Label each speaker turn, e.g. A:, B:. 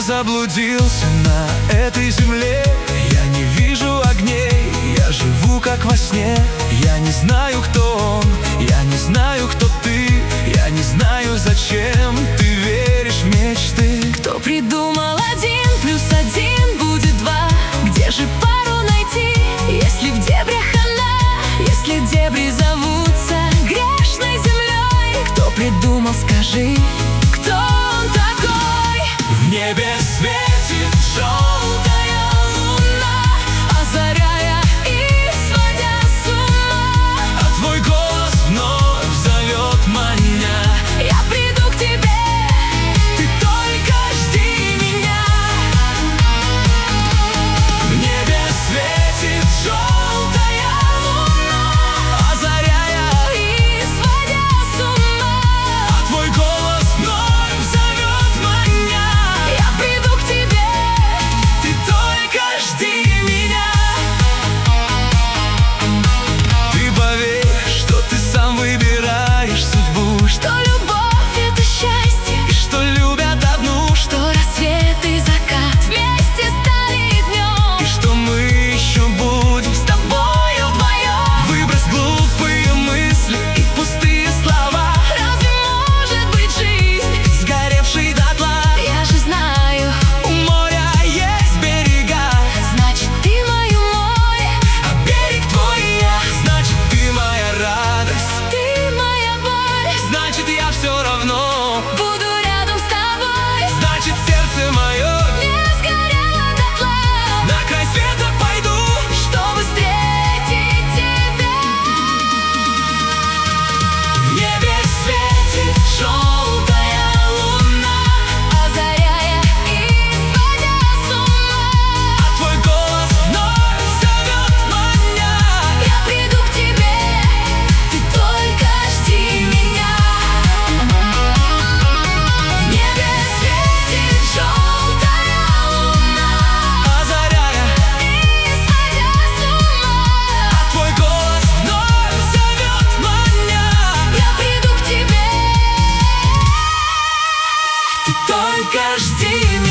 A: заблудился на этой земле. Я не вижу огней, я живу как во сне. Я не знаю, кто он, я не знаю, кто ты. Я не знаю, зачем ты веришь в мечты.
B: Кто придумал 1+1 будет 2? Где же пару найти, если в дебрях она? Если дебри зовутся грешной землей? Кто придумал, скажи, кто он такой?
A: В небе светит желтая луна,
B: озаряя и сводя с ума.
A: а твой голос вновь зовет маня.
B: Я приду к тебе,
A: Ты только жди меня. В небе светит желтая луна, озаряя
B: и сводя с ума.
A: а твой голос вновь зовет маня.
B: Я приду к тебе,
A: Ты только жди меня. Ты поверь, что ты сам выбираешь судьбу,
B: что любовь — это счастье,
A: и что любят одну,
B: что рассвет и закат вместе стали днем,
A: и что мы еще будем с тобою вдвоем. Выбрось глупые мысли и пустые слова,
B: разве может быть жизнь,
A: сгоревший дотла.
B: я же знаю,
A: У моря есть берега,
B: значит ты мое море,
A: а берег твой и я. Значит, ты моя радость,
B: ты моя боль,
A: значит, я все равно.
B: буду рядом с тобой,
A: Значит, сердце мое
B: не сгорело дотла,
A: на край света пойду.
B: чтобы встретить тебя.
A: В небе светит желтая луна,
B: Озаряя и сводя с ума.
A: а твой голос вновь зовет маня.
B: Я приду к тебе, ты только жди меня. В небе светит желтая луна,
A: Озаряя,
B: и сводя с ума.
A: а твой голос вновь зовет маня.
B: Я приду к тебе,
A: Ты только жди меня.